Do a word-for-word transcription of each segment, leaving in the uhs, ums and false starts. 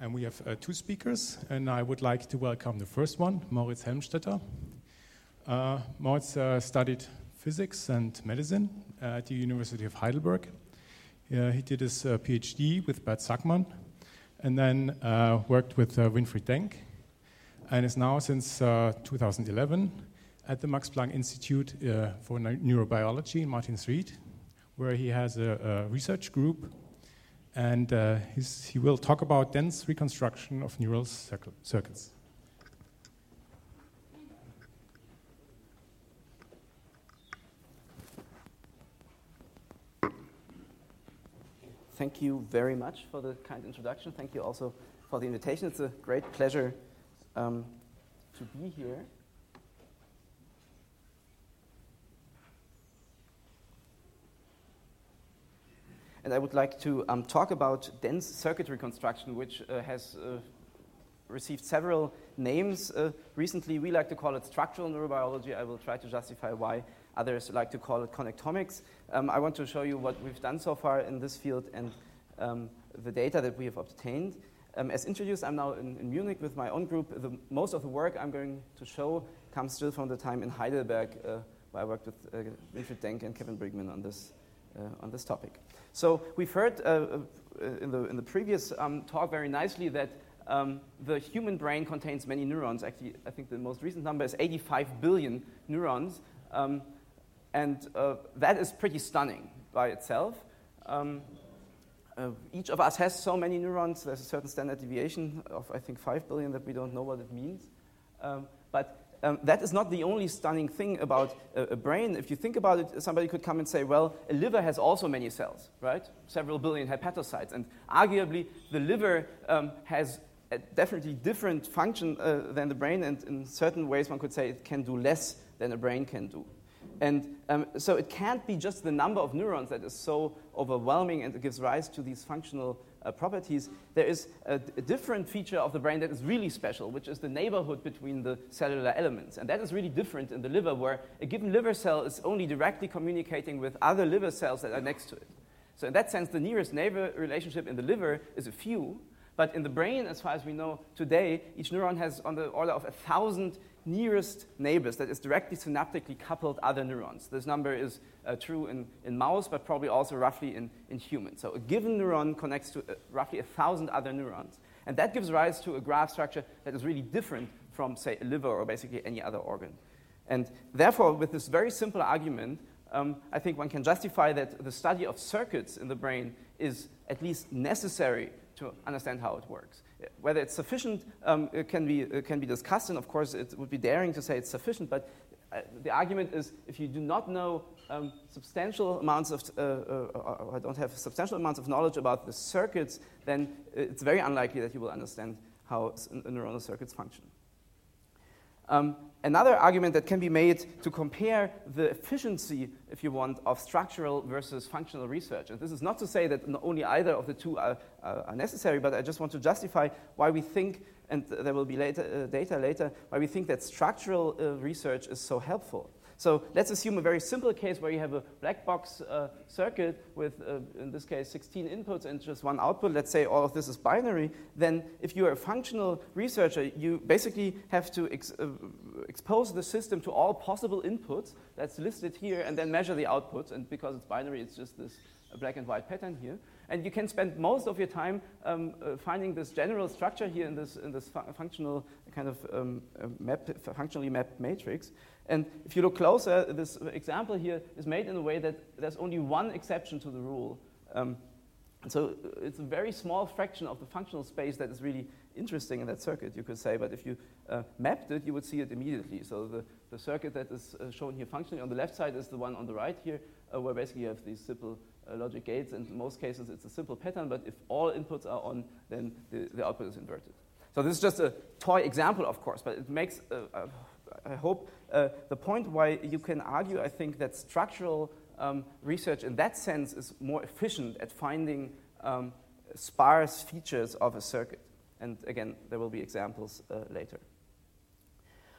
and we have uh, two speakers, and I would like to welcome the first one, Moritz Helmstetter. Uh, Moritz uh, studied physics and medicine uh, at the University of Heidelberg. Uh, he did his uh, PhD with Bert Sackmann, and then uh, worked with uh, Winfried Denk, and is now since uh, two thousand eleven at the Max Planck Institute uh, for Neurobiology in Martinsried, where he has a, a research group, and uh, he's, he will talk about dense reconstruction of neural circle, circuits. Thank you very much for the kind introduction. Thank you also for the invitation. It's a great pleasure um, to be here. And I would like to um, talk about dense circuit reconstruction, which uh, has uh, received several names uh, recently. We like to call it structural neurobiology. I will try to justify why others like to call it connectomics. Um, I want to show you what we've done so far in this field and um, the data that we have obtained. Um, as introduced, I'm now in, in Munich with my own group. The, most of the work I'm going to show comes still from the time in Heidelberg, uh, where I worked with uh, Winfried Denk and Kevin Brigman on this, uh, on this topic. So we've heard uh, in, the, in the previous um, talk very nicely that um, the human brain contains many neurons. Actually, I think the most recent number is eighty-five billion neurons. Um, and uh, that is pretty stunning by itself. Um, uh, each of us has so many neurons. There's a certain standard deviation of, I think, five billion that we don't know what it means. Um, but Um, that is not the only stunning thing about a, a brain. If you think about it, somebody could come and say, well, a liver has also many cells, right? Several billion hepatocytes. And arguably, the liver um, has a definitely different function uh, than the brain. And in certain ways, one could say it can do less than a brain can do. And um, so it can't be just the number of neurons that is so overwhelming and it gives rise to these functional uh, properties. There is a, a different feature of the brain that is really special, which is the neighborhood between the cellular elements. And that is really different in the liver, where a given liver cell is only directly communicating with other liver cells that are next to it. So in that sense, the nearest neighbor relationship in the liver is a few. But in the brain, as far as we know today, each neuron has on the order of a thousand nearest neighbors that is directly synaptically coupled other neurons. This number is uh, true in, in mouse, but probably also roughly in, in humans. So a given neuron connects to uh, roughly a thousand other neurons. And that gives rise to a graph structure that is really different from, say, a liver or basically any other organ. And therefore, with this very simple argument, um, I think one can justify that the study of circuits in the brain is at least necessary to understand how it works. Whether it's sufficient um, it can be it can be discussed, and of course it would be daring to say it's sufficient, but uh, the argument is if you do not know um, substantial amounts of, uh, uh, or don't have substantial amounts of knowledge about the circuits, then it's very unlikely that you will understand how neuronal circuits function. Um, another argument that can be made to compare the efficiency, if you want, of structural versus functional research. And this is not to say that only either of the two are, uh, are necessary, but I just want to justify why we think, and there will be later, uh, data later, why we think that structural uh, research is so helpful. So let's assume a very simple case where you have a black box uh, circuit with, uh, in this case, sixteen inputs and just one output. Let's say all of this is binary. Then if you're a functional researcher, you basically have to ex uh, expose the system to all possible inputs that's listed here and then measure the outputs. And because it's binary, it's just this black and white pattern here. And you can spend most of your time um, uh, finding this general structure here in this, in this fu functional kind of um, uh, map, functionally mapped matrix. And if you look closer, this example here is made in a way that there's only one exception to the rule. Um, so it's a very small fraction of the functional space that is really interesting in that circuit, you could say. But if you uh, mapped it, you would see it immediately. So the, the circuit that is uh, shown here functionally on the left side is the one on the right here, uh, where basically you have these simple uh, logic gates. And in most cases, it's a simple pattern. But if all inputs are on, then the, the output is inverted. So this is just a toy example, of course, but it makes, uh, uh, I hope, uh, the point why you can argue, I think, that structural um, research in that sense is more efficient at finding um, sparse features of a circuit. And again, there will be examples uh, later.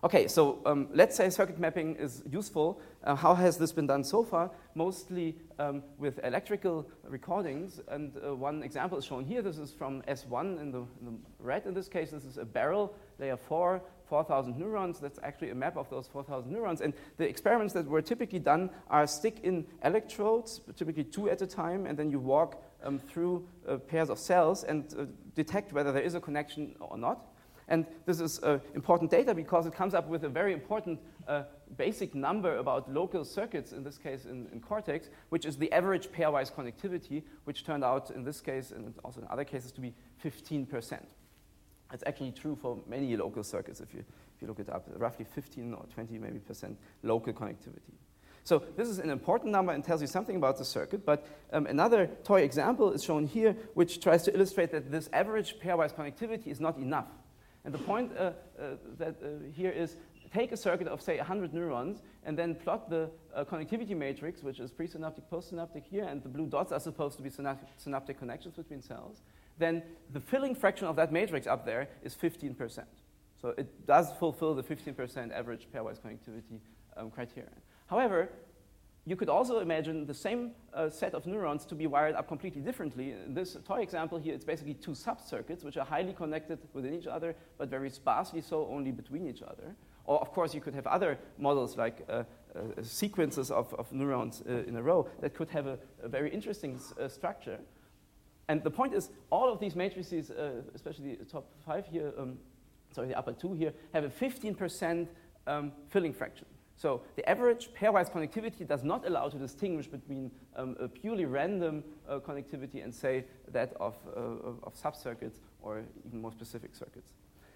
Okay, so um, let's say circuit mapping is useful. Uh, how has this been done so far? Mostly um, with electrical recordings, and uh, one example is shown here. This is from S one in the, in the red in this case. This is a barrel, layer four, four thousand neurons. That's actually a map of those four thousand neurons. And the experiments that were typically done are stick in electrodes, typically two at a time, and then you walk um, through uh, pairs of cells and uh, detect whether there is a connection or not. And this is uh, important data because it comes up with a very important uh, basic number about local circuits, in this case in, in cortex, which is the average pairwise connectivity, which turned out in this case and also in other cases to be fifteen percent. It's actually true for many local circuits if you, if you look it up, roughly fifteen or twenty maybe percent local connectivity. So this is an important number and tells you something about the circuit, but um, another toy example is shown here, which tries to illustrate that this average pairwise connectivity is not enough. And the point uh, uh, that uh, here is take a circuit of, say, one hundred neurons and then plot the uh, connectivity matrix, which is presynaptic, postsynaptic here, and the blue dots are supposed to be synaptic, synaptic connections between cells. Then the filling fraction of that matrix up there is fifteen percent. So it does fulfill the fifteen percent average pairwise connectivity um, criterion. However, you could also imagine the same uh, set of neurons to be wired up completely differently. In this toy example here, it's basically two sub-circuits which are highly connected within each other, but very sparsely so only between each other. Or, of course, you could have other models like uh, uh, sequences of, of neurons uh, in a row that could have a, a very interesting uh, structure. And the point is, all of these matrices, uh, especially the top five here, um, sorry, the upper two here, have a fifteen percent um, filling fraction. So the average pairwise connectivity does not allow to distinguish between um, a purely random uh, connectivity and, say, that of, uh, of subcircuits or even more specific circuits.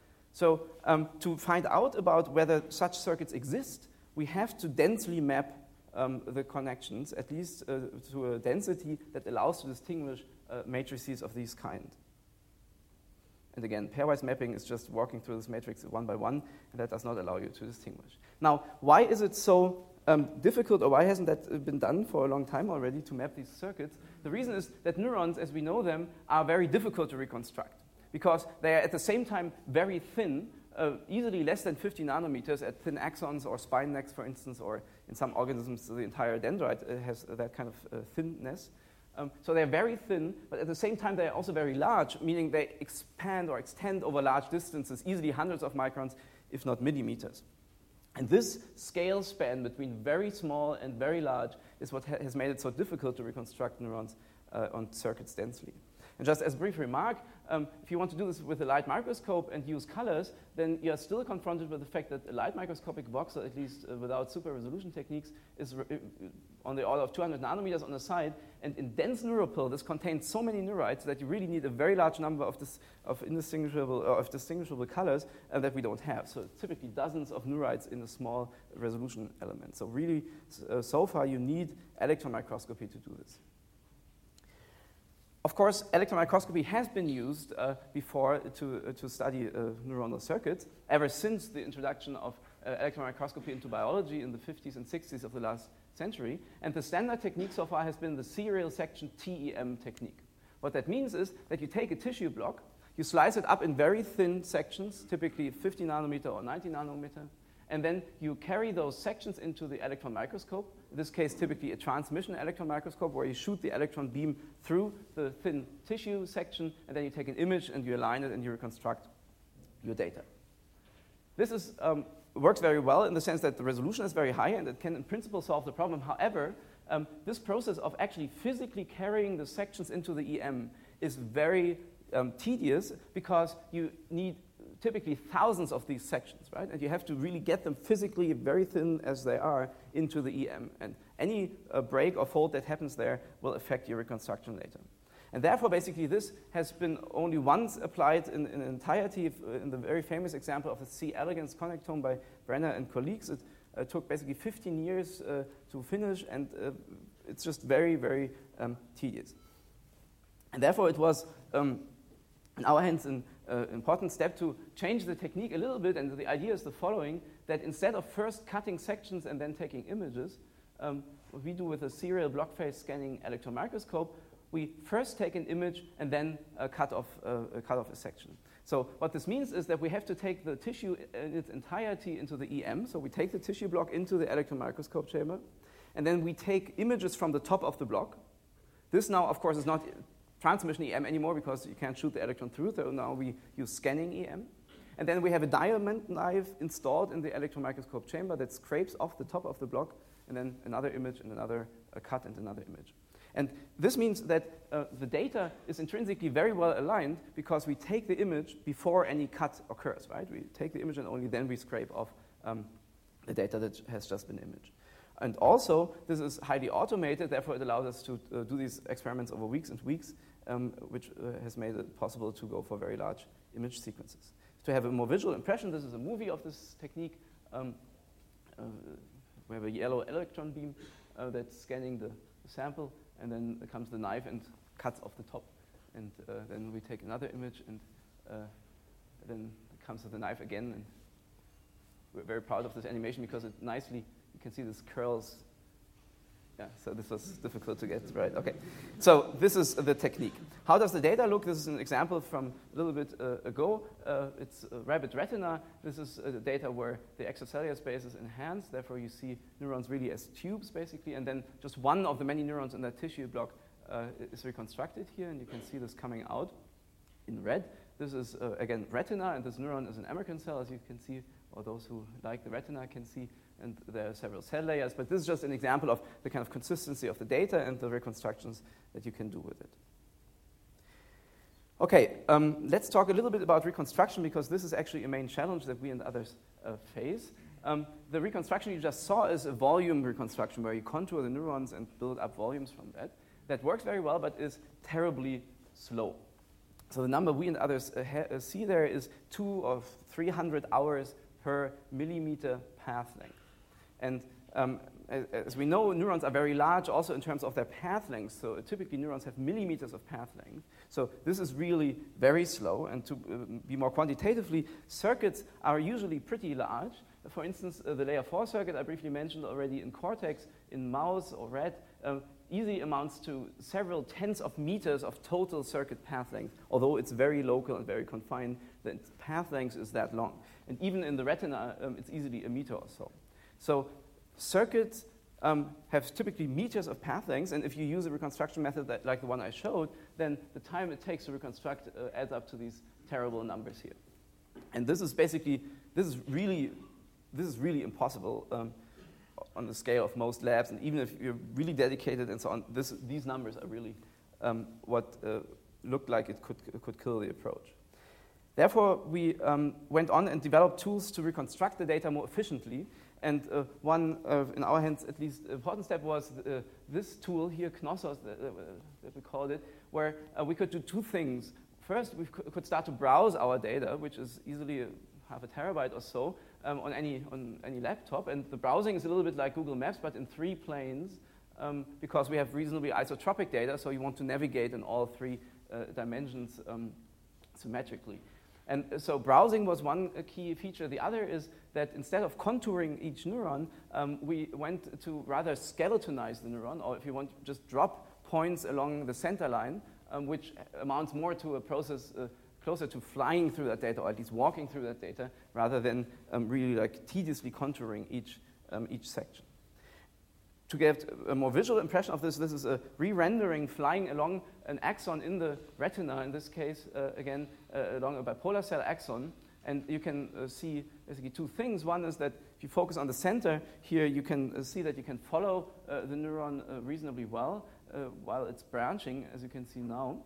So um, to find out about whether such circuits exist, we have to densely map um, the connections, at least uh, to a density that allows to distinguish uh, matrices of this kind. And again, pairwise mapping is just walking through this matrix one by one, and that does not allow you to distinguish. Now, why is it so um, difficult, or why hasn't that been done for a long time already to map these circuits? The reason is that neurons, as we know them, are very difficult to reconstruct because they are at the same time very thin, uh, easily less than fifty nanometers at thin axons or spine necks, for instance, or in some organisms, the entire dendrite uh, has that kind of uh, thinness. Um, so they're very thin, but at the same time they're also very large, meaning they expand or extend over large distances, easily hundreds of microns, if not millimeters. And this scale span between very small and very large is what ha- has made it so difficult to reconstruct neurons uh, on circuits densely. And just as a brief remark, um, if you want to do this with a light microscope and use colors, then you're still confronted with the fact that a light microscopic voxel, at least uh, without super resolution techniques, is re- on the order of two hundred nanometers on the side. And in dense neuropil, this contains so many neurites that you really need a very large number of, this, of indistinguishable or of distinguishable colors uh, that we don't have. So typically dozens of neurites in a small resolution element. So really, uh, so far you need electron microscopy to do this. Of course, electron microscopy has been used uh, before to, uh, to study uh, neuronal circuits, ever since the introduction of uh, electron microscopy into biology in the fifties and sixties of the last century. And the standard technique so far has been the serial section T E M technique. What that means is that you take a tissue block, you slice it up in very thin sections, typically fifty nanometer or ninety nanometer, and then you carry those sections into the electron microscope, in this case typically a transmission electron microscope where you shoot the electron beam through the thin tissue section, and then you take an image and you align it and you reconstruct your data. This is, um, works very well in the sense that the resolution is very high and it can in principle solve the problem. However, um, this process of actually physically carrying the sections into the E M is very um, tedious because you need typically thousands of these sections, right? And you have to really get them physically, very thin as they are, into the E M. And any uh, break or fault that happens there will affect your reconstruction later. And therefore, basically, this has been only once applied in, in entirety in the very famous example of the C. elegans connectome by Brenner and colleagues. It uh, took basically fifteen years uh, to finish, and uh, it's just very, very um, tedious. And therefore, it was, um, in our hands, an uh, important step to change the technique a little bit. And the idea is the following, that instead of first cutting sections and then taking images, um, what we do with a serial block phase scanning electron microscope, we first take an image and then uh, cut, off, uh, cut off a section. So what this means is that we have to take the tissue in its entirety into the E M. So we take the tissue block into the electron microscope chamber, and then we take images from the top of the block. This now, of course, is not transmission E M anymore because you can't shoot the electron through, so now we use scanning E M. And then we have a diamond knife installed in the electron microscope chamber that scrapes off the top of the block, and then another image and another a cut and another image. And this means that uh, the data is intrinsically very well aligned because we take the image before any cut occurs, right? We take the image and only then we scrape off um, the data that has just been imaged. And also, this is highly automated, therefore it allows us to uh, do these experiments over weeks and weeks, um, which uh, has made it possible to go for very large image sequences. To have a more visual impression, this is a movie of this technique. Um, uh, we have a yellow electron beam uh, that's scanning the, the sample, and then comes the knife and cuts off the top. And uh, then we take another image, and uh, then comes the knife again. And we're very proud of this animation because it nicely, you can see this curls. Yeah, so this was difficult to get right. Okay, so this is the technique. How does the data look? This is an example from a little bit uh, ago. Uh, it's a rabbit retina. This is uh, the data where the extracellular space is enhanced. Therefore, you see neurons really as tubes, basically, and then just one of the many neurons in that tissue block uh, is reconstructed here, and you can see this coming out in red. This is, uh, again, retina, and this neuron is an American cell, as you can see, or those who like the retina can see. And there are several cell layers, but this is just an example of the kind of consistency of the data and the reconstructions that you can do with it. Okay, um, let's talk a little bit about reconstruction because this is actually a main challenge that we and others uh, face. Um, the reconstruction you just saw is a volume reconstruction where you contour the neurons and build up volumes from that. That works very well, but is terribly slow. So the number we and others uh, ha- uh, see there is two or three hundred hours per millimeter path length. And um, as, as we know, neurons are very large also in terms of their path length. So uh, typically neurons have millimeters of path length. So this is really very slow. And to uh, be more quantitatively, circuits are usually pretty large. For instance, uh, the layer four circuit I briefly mentioned already in cortex, in mouse or rat, uh, easily amounts to several tens of meters of total circuit path length. Although it's very local and very confined, the path length is that long. And even in the retina, um, it's easily a meter or so. So circuits um, have typically meters of path lengths, and if you use a reconstruction method that, like the one I showed, then the time it takes to reconstruct uh, adds up to these terrible numbers here. And this is basically, this is really, this is really impossible um, on the scale of most labs, and even if you're really dedicated and so on, this, these numbers are really um, what uh, looked like it could, could kill the approach. Therefore, we um, went on and developed tools to reconstruct the data more efficiently. And uh, one, uh, in our hands at least, important step was uh, this tool here, Knossos, that, uh, that we called it, where uh, we could do two things. First, we could start to browse our data, which is easily a half a terabyte or so, um, on any on any laptop. And the browsing is a little bit like Google Maps, but in three planes, um, because we have reasonably isotropic data, so you want to navigate in all three uh, dimensions um, symmetrically. And so browsing was one key feature. The other is that instead of contouring each neuron, um, we went to rather skeletonize the neuron, or if you want, just drop points along the center line, um, which amounts more to a process uh, closer to flying through that data, or at least walking through that data, rather than um, really like tediously contouring each, um, each section. To get a more visual impression of this, this is a re-rendering flying along an axon in the retina, in this case, uh, again, uh, along a bipolar cell axon. And you can uh, see basically two things. One is that if you focus on the center here, you can uh, see that you can follow uh, the neuron uh, reasonably well uh, while it's branching, as you can see now.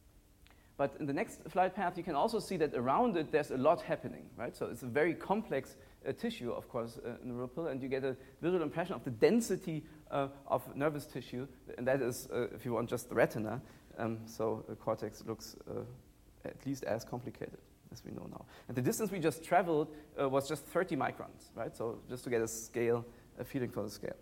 But in the next flight path, you can also see that around it, there's a lot happening, right? So it's a very complex uh, tissue, of course, uh, neural pill, and you get a visual impression of the density uh, of nervous tissue, and that is, uh, if you want, just the retina. Um, so the cortex looks uh, at least as complicated as we know now. And the distance we just traveled uh, was just thirty microns, right? So just to get a scale, a feeling for the scale.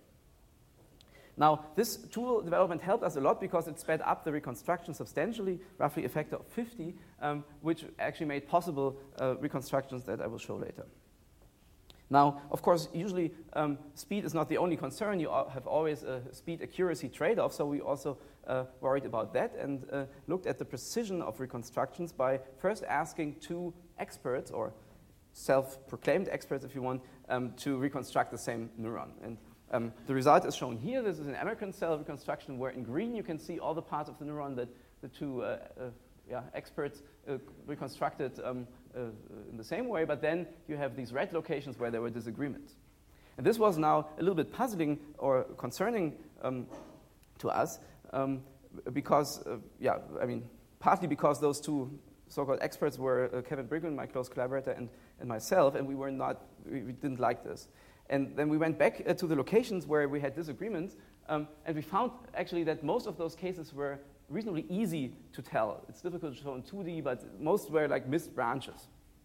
Now, this tool development helped us a lot because it sped up the reconstruction substantially, roughly a factor of fifty, um, which actually made possible uh, reconstructions that I will show later. Now, of course, usually um, speed is not the only concern. You have always a speed-accuracy trade-off, so we also uh, worried about that and uh, looked at the precision of reconstructions by first asking two experts, or self-proclaimed experts if you want, um, to reconstruct the same neuron. And um, the result is shown here. This is an American cell reconstruction where in green you can see all the parts of the neuron that the two uh, uh, yeah, experts uh, reconstructed um, uh, in the same way, but then you have these red locations where there were disagreements. And this was now a little bit puzzling or concerning um, to us um, because, uh, yeah, I mean, partly because those two so-called experts were uh, Kevin Brigman, my close collaborator, and, and myself, and we were not, we, we didn't like this. And then we went back uh, to the locations where we had disagreements, um, and we found actually that most of those cases were reasonably easy to tell. It's difficult to show in two D, but most were like missed branches.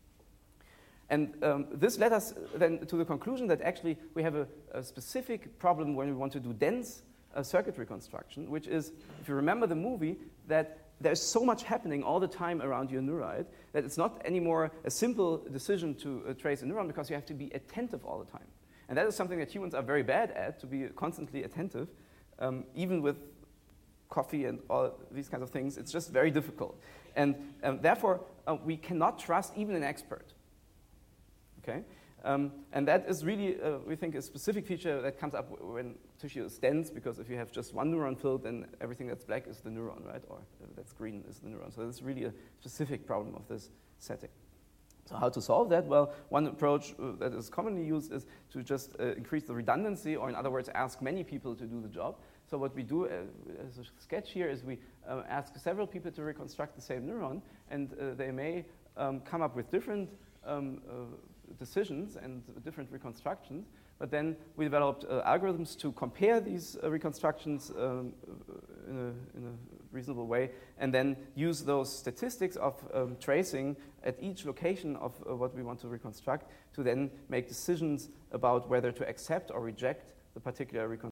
And um, this led us then to the conclusion that actually we have a, a specific problem when we want to do dense uh, circuit reconstruction, which is, if you remember the movie, that there's so much happening all the time around your neurite that it's not anymore a simple decision to uh, trace a neuron, because you have to be attentive all the time. And that is something that humans are very bad at, to be constantly attentive, um, even with coffee and all these kinds of things. It's just very difficult. And um, therefore, uh, we cannot trust even an expert. Okay? Um, and that is really, uh, we think, a specific feature that comes up w when tissue is dense, because if you have just one neuron filled, then everything that's black is the neuron, right? Or uh, that's green is the neuron. So it's really a specific problem of this setting. So how to solve that? Well, one approach uh, that is commonly used is to just uh, increase the redundancy, or in other words, ask many people to do the job. So what we do uh, as a sketch here is we uh, ask several people to reconstruct the same neuron, and uh, they may um, come up with different um, uh, decisions and different reconstructions, but then we developed uh, algorithms to compare these uh, reconstructions um, in, a, in a reasonable way, and then use those statistics of um, tracing at each location of uh, what we want to reconstruct to then make decisions about whether to accept or reject the particular reconstruction.